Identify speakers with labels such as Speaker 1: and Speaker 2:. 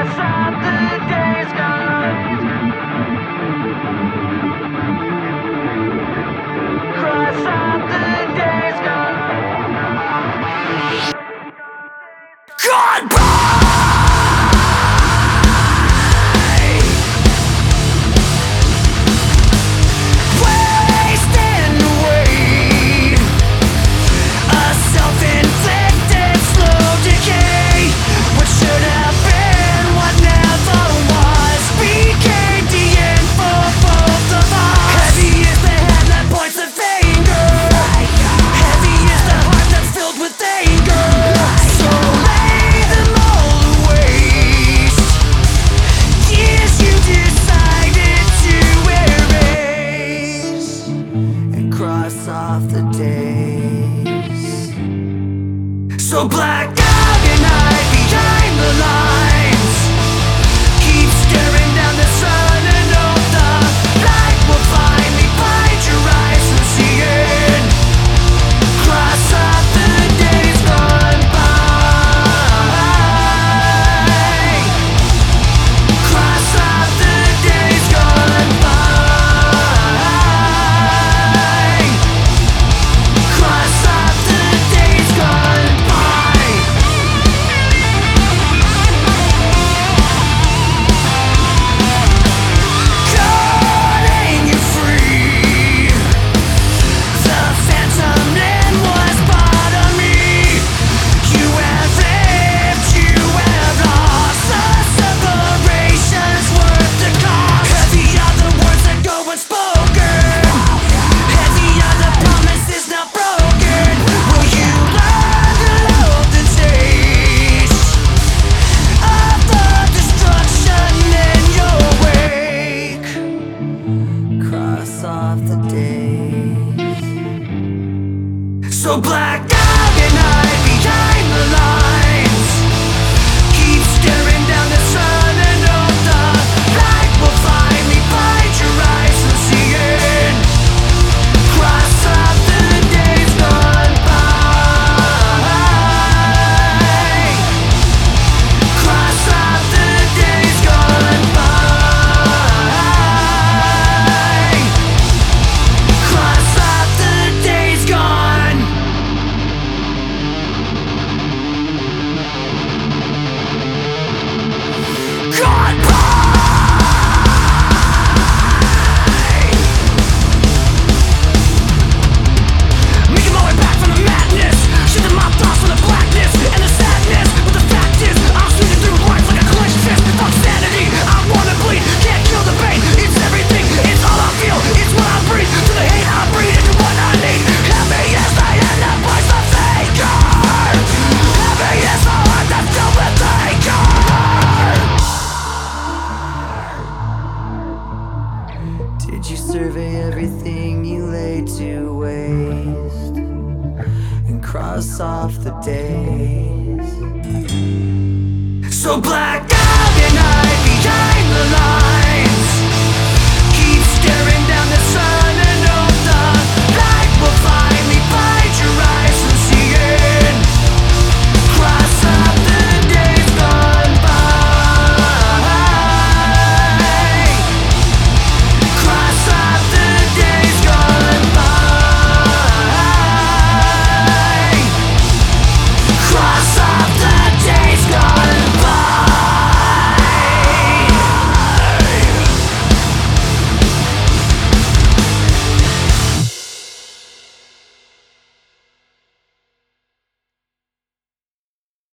Speaker 1: So black out and hide behind the lines. Keep staring down the sun and hope the light will finally blind your eyes from seeing. Cross off the days gone by. Cross off the days gone by. Cross off the days gone by. Cutting you free. The phantom land was part of me. You have lived, you have lost. The separation's worth the cost. Heavy are the words that go unspoken. Heavy are the promises not broken. Will you learn to love the taste of the destruction in your wake? Cross off the days. So black out and hide behind the lines. Keep staring down the sun and hope the light will finally blind your eyes from seeing. Cross off the days gone by. Cross off the days gone by. Cross off the days gone. Gone by. Making my way back from the madness, shifting my thoughts from the blackness and the sadness. But the fact is, I'm swinging through life like a clenched fist. Fuck sanity, I wanna bleed. Can't kill the pain, it's everything, it's all I feel, it's what I breathe. To the hate I breathe, into what I need. Heavy is the end that breaks the faker. Heavy is the heart that's filled with anger. Did you survey everything you laid to waste and cross off the days? So black out and hide behind the lines.